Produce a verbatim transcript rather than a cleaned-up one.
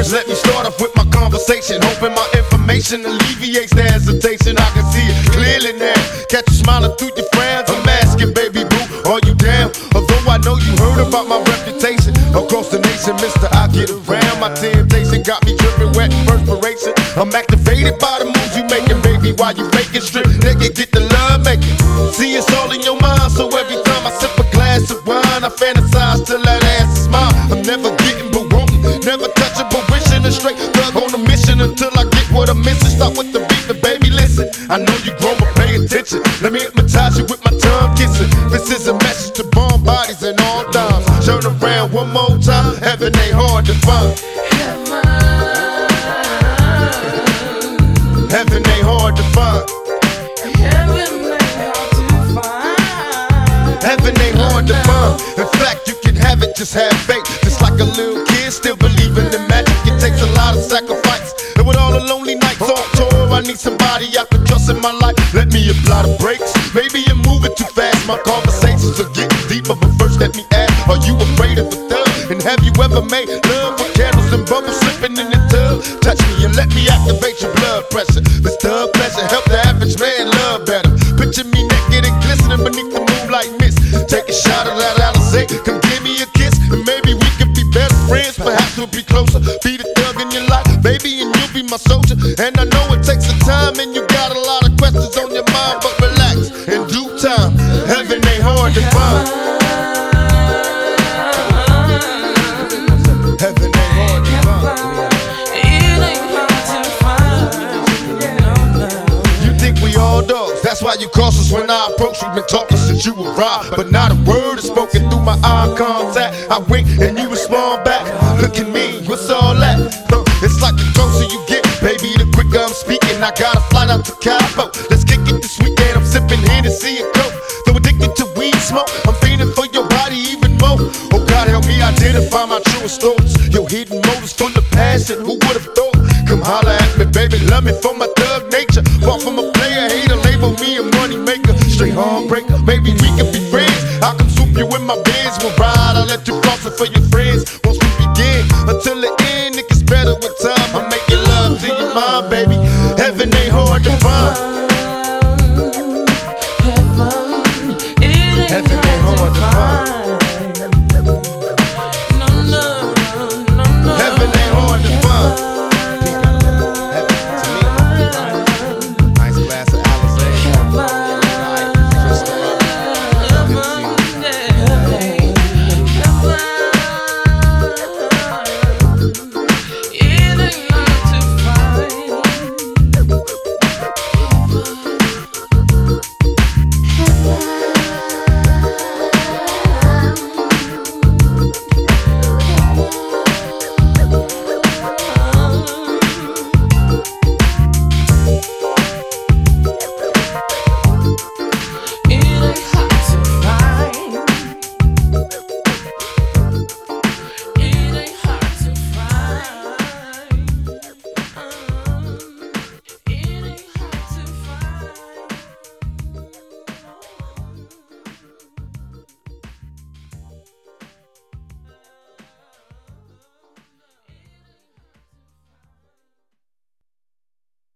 And let me start off with my conversation, hoping my information alleviates the hesitation. I can see it clearly now. Catch you smiling through your frowns. I'm asking, baby boo, are you down? Although I know you heard about my reputation across the nation, mister, I get around. My temptation got me dripping wet in perspiration. I'm activated by the moves you making, baby. While you faking strip, nigga, get the love making. See, it's all in your mind, so every time I sip a glass of wine, I fantasize till that ass is mine. I'm never getting but wanting, never touching but wishing. A straight thug on a mission until I get what I'm missing. Start with the beat, but baby, listen. I know you grown, but pay attention. Let me hypnotize you with my tongue kissing. This is a message to bomb bodies and all dimes. Turn around one more time. Heaven ain't hard to find. Heaven ain't hard to find. Heaven ain't hard to find. In fact, you can have it, just have faith. Just like a little kid, still believing in magic. It takes a lot of sacrifice. And with all the lonely nights on tour, I need somebody I can trust in my life. Let me apply the brakes. Maybe you're moving too fast. My conversations are getting deeper, but first let me ask: are you afraid of a thug? And have you ever made love with candles and bubbles slipping in the tub? Touch me and let me activate your blood pressure. This thug pleasure help the average man love better. Picture me naked and glistening beneath the moonlight mist. Take a shot of that Alizé, come give me a kiss, and maybe we could be better friends. Perhaps we'll be closer. Be the thug in your life, baby, and you'll be my soldier. And I know it takes some time, and you got a lot of questions on your mind, but relax, in due time. Heaven ain't hard to find. Heaven ain't hard to find. It ain't hard to find. You think we all dogs? That's why you cautious when I approach. We've been talking since you arrived, but not a word is spoken through my eye contact. I wink and you respond back. Look at me, what's all that? Huh, it's like the closer you get, baby, the quicker I'm speaking. I got a flight out to Cabo. Let's kick it this weekend. I'm sipping Hennessy and Coke. Though addicted to weed smoke, I'm feeding for your body even more. Oh God, help me identify my truest thoughts. Your hidden motives full of passion. Who would've thought? Come holler at me, baby. Love me for my thug nature. Far from a